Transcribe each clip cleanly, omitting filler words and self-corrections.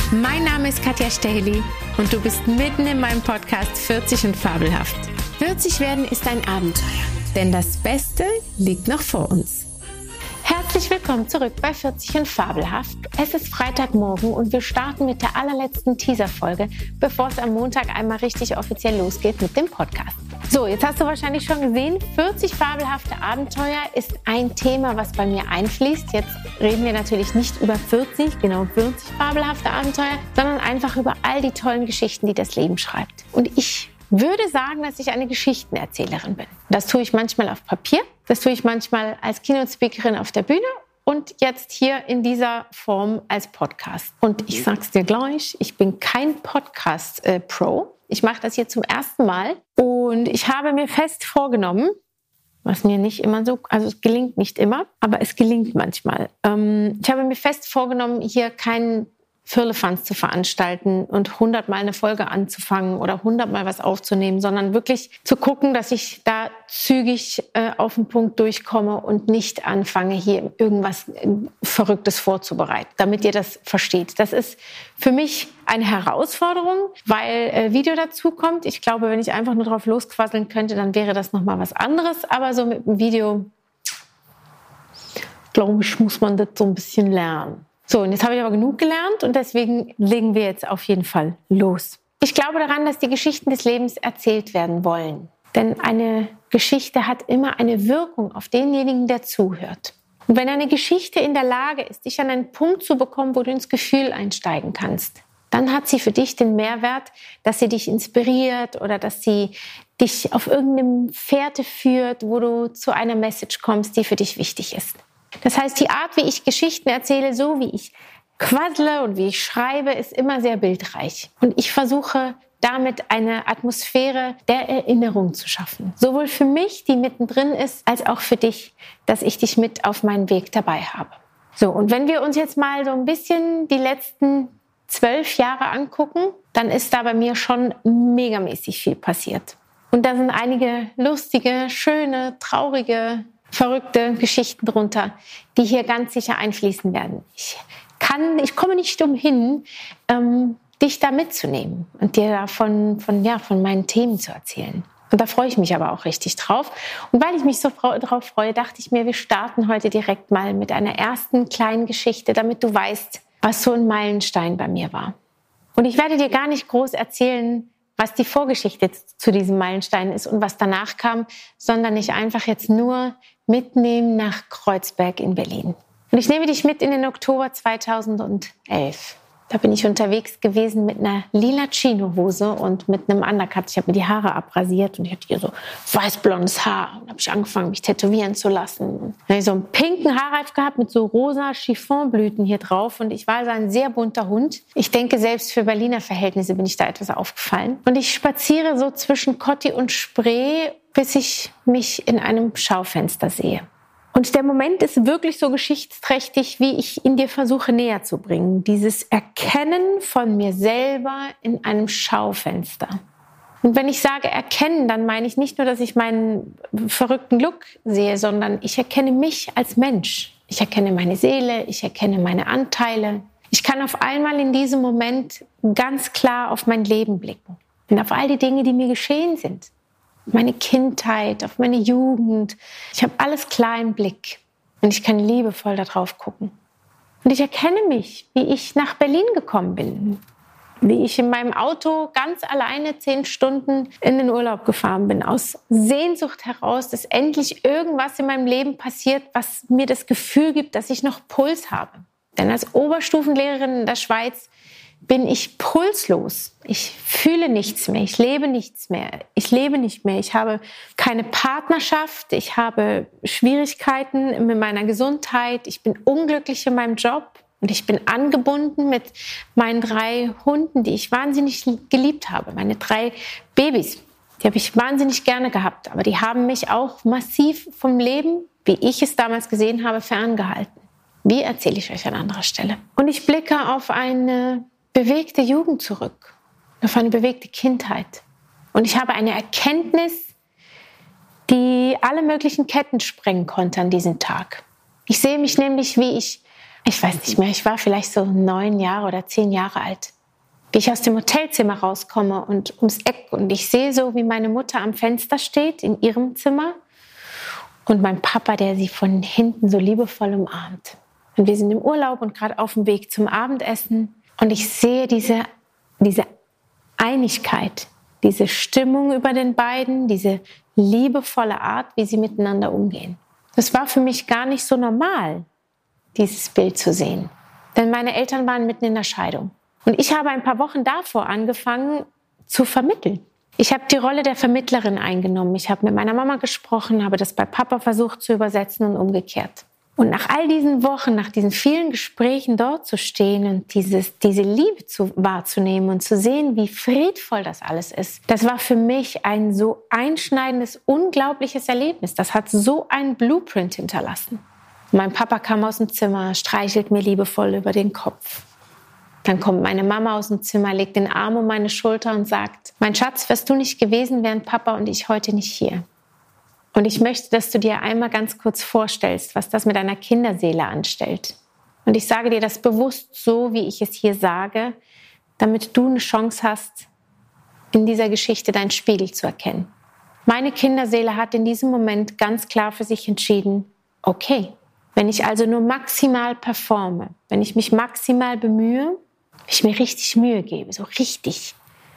Mein Name ist Katja Stäheli und du bist mitten in meinem Podcast 40 und fabelhaft. 40 werden ist ein Abenteuer, denn das Beste liegt noch vor uns. Herzlich willkommen zurück bei 40 und fabelhaft. Es ist Freitagmorgen und wir starten mit der allerletzten Teaser-Folge, bevor es am Montag einmal richtig offiziell losgeht mit dem Podcast. So, jetzt hast du wahrscheinlich schon gesehen, 40 fabelhafte Abenteuer ist ein Thema, was bei mir einfließt. Jetzt reden wir natürlich nicht über 40 fabelhafte Abenteuer, sondern einfach über all die tollen Geschichten, die das Leben schreibt. Und ich würde sagen, dass ich eine Geschichtenerzählerin bin. Das tue ich manchmal auf Papier, das tue ich manchmal als Keynote-Speakerin auf der Bühne und jetzt hier in dieser Form als Podcast. Und ich sag's dir gleich, ich bin kein Podcast-Pro. Ich mache das hier zum ersten Mal und ich habe mir fest vorgenommen, was mir nicht immer so, also es gelingt nicht immer, aber es gelingt manchmal. Ich habe mir fest vorgenommen, hier keinen Firlefanz zu veranstalten und 100-mal eine Folge anzufangen oder 100-mal was aufzunehmen, sondern wirklich zu gucken, dass ich da zügig auf den Punkt durchkomme und nicht anfange, hier irgendwas Verrücktes vorzubereiten, damit ihr das versteht. Das ist für mich eine Herausforderung, weil Video dazu kommt. Ich glaube, wenn ich einfach nur drauf losquasseln könnte, dann wäre das nochmal was anderes. Aber so mit dem Video, glaube ich, muss man das so ein bisschen lernen. So, und jetzt habe ich aber genug gelernt und deswegen legen wir jetzt auf jeden Fall los. Ich glaube daran, dass die Geschichten des Lebens erzählt werden wollen. Denn eine Geschichte hat immer eine Wirkung auf denjenigen, der zuhört. Und wenn eine Geschichte in der Lage ist, dich an einen Punkt zu bekommen, wo du ins Gefühl einsteigen kannst, dann hat sie für dich den Mehrwert, dass sie dich inspiriert oder dass sie dich auf irgendeine Fährte führt, wo du zu einer Message kommst, die für dich wichtig ist. Das heißt, die Art, wie ich Geschichten erzähle, so wie ich quassle und wie ich schreibe, ist immer sehr bildreich. Und ich versuche damit eine Atmosphäre der Erinnerung zu schaffen. Sowohl für mich, die mittendrin ist, als auch für dich, dass ich dich mit auf meinen Weg dabei habe. So, und wenn wir uns jetzt mal so ein bisschen die letzten 12 Jahre angucken, dann ist da bei mir schon megamäßig viel passiert. Und da sind einige lustige, schöne, traurige, verrückte Geschichten drunter, die hier ganz sicher einfließen werden. Ich komme nicht umhin, dich da mitzunehmen und dir da von meinen Themen zu erzählen. Und da freue ich mich aber auch richtig drauf. Und weil ich mich so drauf freue, dachte ich mir, wir starten heute direkt mal mit einer ersten kleinen Geschichte, damit du weißt, was so ein Meilenstein bei mir war. Und ich werde dir gar nicht groß erzählen, was die Vorgeschichte zu diesem Meilenstein ist und was danach kam, sondern ich einfach jetzt nur mitnehmen nach Kreuzberg in Berlin. Und ich nehme dich mit in den Oktober 2011. Da bin ich unterwegs gewesen mit einer lila Chinohose und mit einem Undercut. Ich habe mir die Haare abrasiert und ich hatte hier so weißblondes Haar. Und habe ich angefangen, mich tätowieren zu lassen. Und dann habe ich so einen pinken Haarreif gehabt mit so rosa Chiffonblüten hier drauf. Und ich war also ein sehr bunter Hund. Ich denke, selbst für Berliner Verhältnisse bin ich da etwas aufgefallen. Und ich spaziere so zwischen Kotti und Spree, bis ich mich in einem Schaufenster sehe. Und der Moment ist wirklich so geschichtsträchtig, wie ich ihn dir versuche näher zu bringen. Dieses Erkennen von mir selber in einem Schaufenster. Und wenn ich sage erkennen, dann meine ich nicht nur, dass ich meinen verrückten Look sehe, sondern ich erkenne mich als Mensch. Ich erkenne meine Seele, ich erkenne meine Anteile. Ich kann auf einmal in diesem Moment ganz klar auf mein Leben blicken und auf all die Dinge, die mir geschehen sind. Meine Kindheit, auf meine Jugend. Ich habe alles klar im Blick und ich kann liebevoll da drauf gucken. Und ich erkenne mich, wie ich nach Berlin gekommen bin, wie ich in meinem Auto ganz alleine 10 Stunden in den Urlaub gefahren bin, aus Sehnsucht heraus, dass endlich irgendwas in meinem Leben passiert, was mir das Gefühl gibt, dass ich noch Puls habe. Denn als Oberstufenlehrerin in der Schweiz bin ich pulslos. Ich fühle nichts mehr. Ich lebe nichts mehr. Ich lebe nicht mehr. Ich habe keine Partnerschaft. Ich habe Schwierigkeiten mit meiner Gesundheit. Ich bin unglücklich in meinem Job. Und ich bin angebunden mit meinen 3 Hunden, die ich wahnsinnig geliebt habe. Meine 3 Babys, die habe ich wahnsinnig gerne gehabt. Aber die haben mich auch massiv vom Leben, wie ich es damals gesehen habe, ferngehalten. Wie erzähle ich euch an anderer Stelle? Und ich blicke auf eine bewegte Jugend zurück, auf eine bewegte Kindheit. Und ich habe eine Erkenntnis, die alle möglichen Ketten sprengen konnte an diesem Tag. Ich sehe mich nämlich, wie ich ich weiß nicht mehr, ich war vielleicht so 9 Jahre oder 10 Jahre alt, wie ich aus dem Hotelzimmer rauskomme und ums Eck und ich sehe so, wie meine Mutter am Fenster steht in ihrem Zimmer und mein Papa, der sie von hinten so liebevoll umarmt. Und wir sind im Urlaub und gerade auf dem Weg zum Abendessen und ich sehe diese Einigkeit, diese Stimmung über den beiden, diese liebevolle Art, wie sie miteinander umgehen. Das war für mich gar nicht so normal, dieses Bild zu sehen. Denn meine Eltern waren mitten in der Scheidung. Und ich habe ein paar Wochen davor angefangen zu vermitteln. Ich habe die Rolle der Vermittlerin eingenommen. Ich habe mit meiner Mama gesprochen, habe das bei Papa versucht zu übersetzen und umgekehrt. Und nach all diesen Wochen, nach diesen vielen Gesprächen dort zu stehen und diese Liebe wahrzunehmen und zu sehen, wie friedvoll das alles ist, das war für mich ein so einschneidendes, unglaubliches Erlebnis. Das hat so einen Blueprint hinterlassen. Mein Papa kam aus dem Zimmer, streichelt mir liebevoll über den Kopf. Dann kommt meine Mama aus dem Zimmer, legt den Arm um meine Schulter und sagt, mein Schatz, wärst du nicht gewesen, wären Papa und ich heute nicht hier. Und ich möchte, dass du dir einmal ganz kurz vorstellst, was das mit deiner Kinderseele anstellt. Und ich sage dir das bewusst so, wie ich es hier sage, damit du eine Chance hast, in dieser Geschichte deinen Spiegel zu erkennen. Meine Kinderseele hat in diesem Moment ganz klar für sich entschieden, okay, wenn ich also nur maximal performe, wenn ich mich maximal bemühe, wenn ich mir richtig Mühe gebe, so richtig,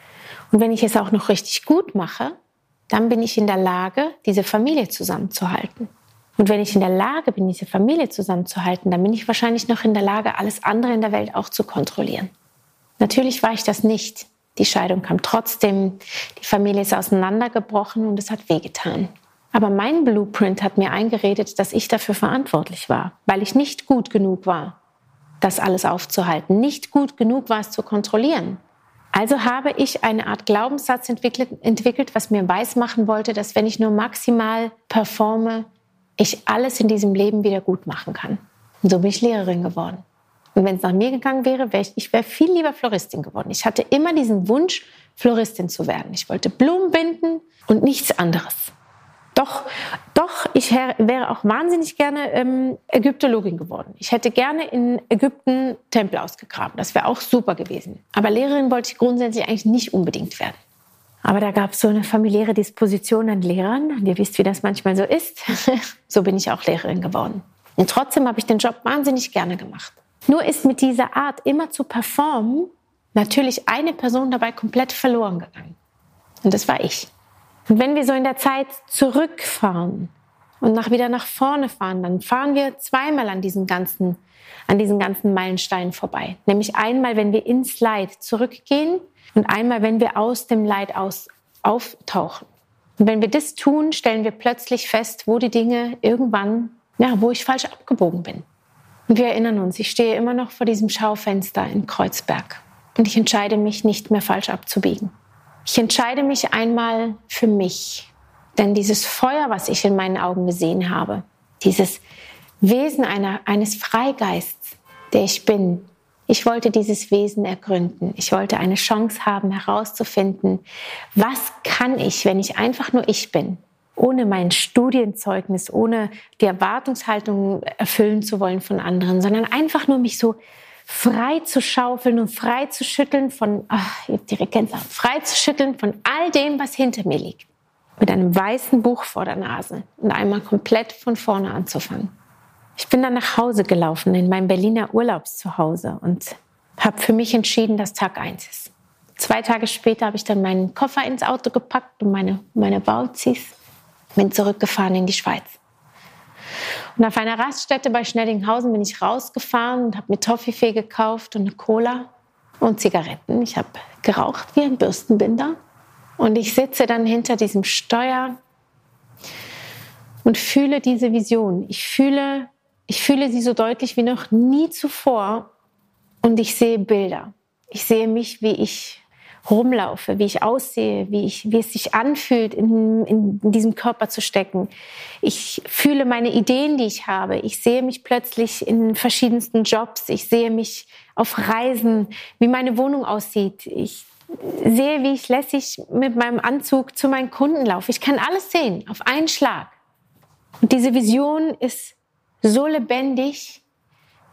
und wenn ich es auch noch richtig gut mache, dann bin ich in der Lage, diese Familie zusammenzuhalten. Und wenn ich in der Lage bin, diese Familie zusammenzuhalten, dann bin ich wahrscheinlich noch in der Lage, alles andere in der Welt auch zu kontrollieren. Natürlich war ich das nicht. Die Scheidung kam trotzdem, die Familie ist auseinandergebrochen und es hat wehgetan. Aber mein Blueprint hat mir eingeredet, dass ich dafür verantwortlich war, weil ich nicht gut genug war, das alles aufzuhalten, nicht gut genug war, es zu kontrollieren. Also habe ich eine Art Glaubenssatz entwickelt, was mir weismachen wollte, dass wenn ich nur maximal performe, ich alles in diesem Leben wieder gut machen kann. Und so bin ich Lehrerin geworden. Und wenn es nach mir gegangen wäre, wäre ich viel lieber Floristin geworden. Ich hatte immer diesen Wunsch, Floristin zu werden. Ich wollte Blumen binden und nichts anderes. Doch, ich wäre auch wahnsinnig gerne Ägyptologin geworden. Ich hätte gerne in Ägypten Tempel ausgegraben. Das wäre auch super gewesen. Aber Lehrerin wollte ich grundsätzlich eigentlich nicht unbedingt werden. Aber da gab es so eine familiäre Disposition an Lehrern. Und ihr wisst, wie das manchmal so ist. So bin ich auch Lehrerin geworden. Und trotzdem habe ich den Job wahnsinnig gerne gemacht. Nur ist mit dieser Art, immer zu performen, natürlich eine Person dabei komplett verloren gegangen. Und das war ich. Und wenn wir so in der Zeit zurückfahren und wieder nach vorne fahren, dann fahren wir zweimal an diesen ganzen Meilensteinen vorbei. Nämlich einmal, wenn wir ins Leid zurückgehen und einmal, wenn wir aus dem Leid auftauchen. Und wenn wir das tun, stellen wir plötzlich fest, wo die Dinge irgendwann, wo ich falsch abgebogen bin. Und wir erinnern uns, ich stehe immer noch vor diesem Schaufenster in Kreuzberg und ich entscheide mich, nicht mehr falsch abzubiegen. Ich entscheide mich einmal für mich, denn dieses Feuer, was ich in meinen Augen gesehen habe, dieses Wesen eines Freigeists, der ich bin, ich wollte dieses Wesen ergründen. Ich wollte eine Chance haben, herauszufinden, was kann ich, wenn ich einfach nur ich bin, ohne mein Studienzeugnis, ohne die Erwartungshaltung erfüllen zu wollen von anderen, sondern einfach nur mich so frei zu schaufeln und frei zu schütteln von all dem, was hinter mir liegt. Mit einem weißen Buch vor der Nase und einmal komplett von vorne anzufangen. Ich bin dann nach Hause gelaufen, in mein Berliner Urlaubszuhause und habe für mich entschieden, dass Tag 1 ist. 2 Tage später habe ich dann meinen Koffer ins Auto gepackt und meine Bauzis, bin zurückgefahren in die Schweiz. Und auf einer Raststätte bei Schneddinghausen bin ich rausgefahren und habe mir Toffifee gekauft und eine Cola und Zigaretten. Ich habe geraucht wie ein Bürstenbinder. Und ich sitze dann hinter diesem Steuer und fühle diese Vision. Ich fühle sie so deutlich wie noch nie zuvor. Und ich sehe Bilder. Ich sehe mich, wie ich rumlaufe, wie ich aussehe, wie es sich anfühlt, in diesem Körper zu stecken. Ich fühle meine Ideen, die ich habe. Ich sehe mich plötzlich in verschiedensten Jobs. Ich sehe mich auf Reisen, wie meine Wohnung aussieht. Ich sehe, wie ich lässig mit meinem Anzug zu meinen Kunden laufe. Ich kann alles sehen, auf einen Schlag. Und diese Vision ist so lebendig,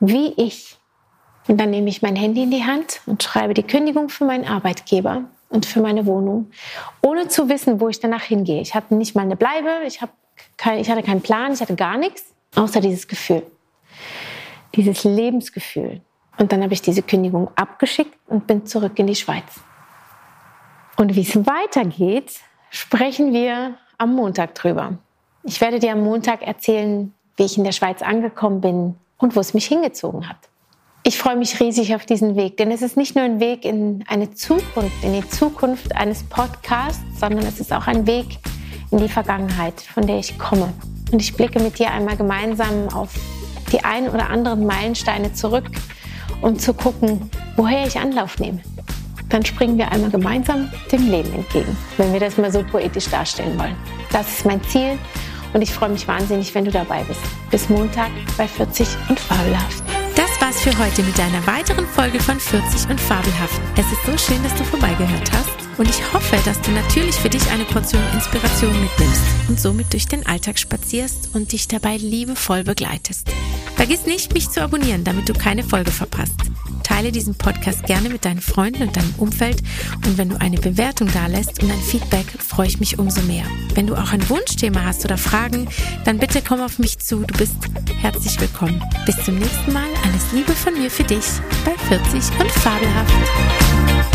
wie ich. Und dann nehme ich mein Handy in die Hand und schreibe die Kündigung für meinen Arbeitgeber und für meine Wohnung, ohne zu wissen, wo ich danach hingehe. Ich hatte nicht mal eine Bleibe, ich hatte keinen Plan, ich hatte gar nichts, außer dieses Gefühl, dieses Lebensgefühl. Und dann habe ich diese Kündigung abgeschickt und bin zurück in die Schweiz. Und wie es weitergeht, sprechen wir am Montag drüber. Ich werde dir am Montag erzählen, wie ich in der Schweiz angekommen bin und wo es mich hingezogen hat. Ich freue mich riesig auf diesen Weg, denn es ist nicht nur ein Weg in eine Zukunft, in die Zukunft eines Podcasts, sondern es ist auch ein Weg in die Vergangenheit, von der ich komme. Und ich blicke mit dir einmal gemeinsam auf die ein oder anderen Meilensteine zurück, um zu gucken, woher ich Anlauf nehme. Dann springen wir einmal gemeinsam dem Leben entgegen, wenn wir das mal so poetisch darstellen wollen. Das ist mein Ziel und ich freue mich wahnsinnig, wenn du dabei bist. Bis Montag bei 40 und Fabelhaft. Das war's für heute mit einer weiteren Folge von 40 und Fabelhaft. Es ist so schön, dass du vorbeigehört hast und ich hoffe, dass du natürlich für dich eine Portion Inspiration mitnimmst und somit durch den Alltag spazierst und dich dabei liebevoll begleitest. Vergiss nicht, mich zu abonnieren, damit du keine Folge verpasst. Teile diesen Podcast gerne mit deinen Freunden und deinem Umfeld und wenn du eine Bewertung dalässt und ein Feedback, freue ich mich umso mehr. Wenn du auch ein Wunschthema hast oder Fragen, dann bitte komm auf mich zu, du bist herzlich willkommen. Bis zum nächsten Mal, alles Liebe von mir für dich bei 40 und Fabelhaft.